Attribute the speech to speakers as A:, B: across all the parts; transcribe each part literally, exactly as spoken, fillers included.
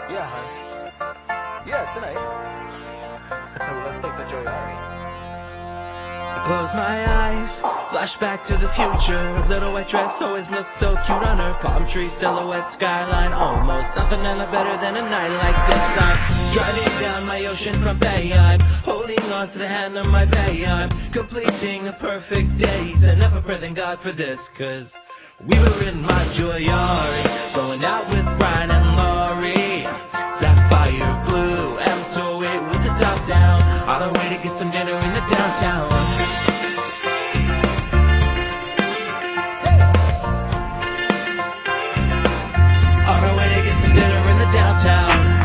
A: Yeah, hon. Yeah, tonight. Let's take the Joyari.
B: I close my eyes, flash back to the future. Little white dress always looks so cute on her. Palm tree silhouette, skyline, almost nothing ever better than a night like this. I'm driving down my oceanfront bay. I'm holding on to the hand of my bay. I'm completing a perfect day. And never pray thank God for this, cause we were in my Joyari, going out with Brian and Laurie. Sapphire blue, M two oh eight with the top down, on our way to get some dinner in the downtown. On our way to get some dinner in the downtown.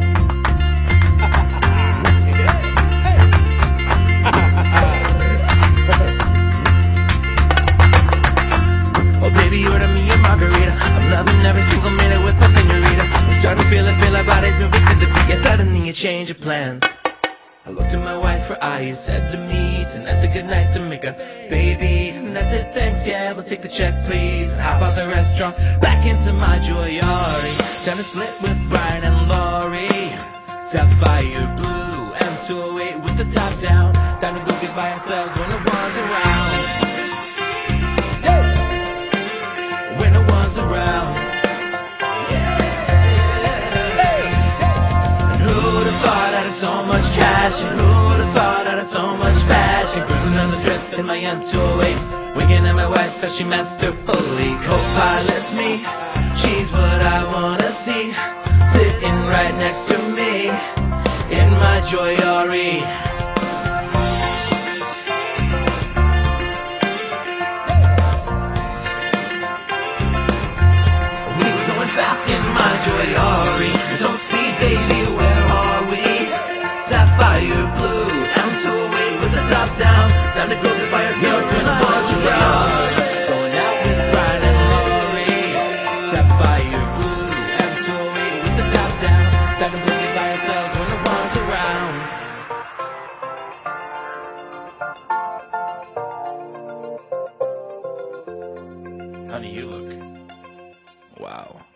B: Oh baby, you order me a margarita. I'm loving every single minute with my senorita. I'm starting to feel it, feel like body's moving to the beat. Yeah, suddenly a change of plans. I looked at my wife, her eyes said to me, tonight's a good night to make a baby. And that's it, thanks, yeah, we'll take the check, please. And hop out the restaurant, back into my Joyari. Time to split with Brian and Laurie. Sapphire blue, M two oh eight with the top down. Time to go get by ourselves when no one's around. When no one's around. Yeah. And who'd have thought I'd have so much cash? And who'd have thought I'd have so much fashion? Cruising down the strip in my M two oh eight, winking at my wife as she masterfully co-pilots me. She's what I wanna see, sitting right next to me in my Joyari. Fast in my Joyari. Don't speed, baby, where are we? Sapphire blue, M two oh eight with the top down. Time to go get by yourself in a Joyari. Going out with Brian and Laurie. Sapphire blue, M two oh eight with the top down. Time to go get by yourselves when no one's around. Honey, you look... wow.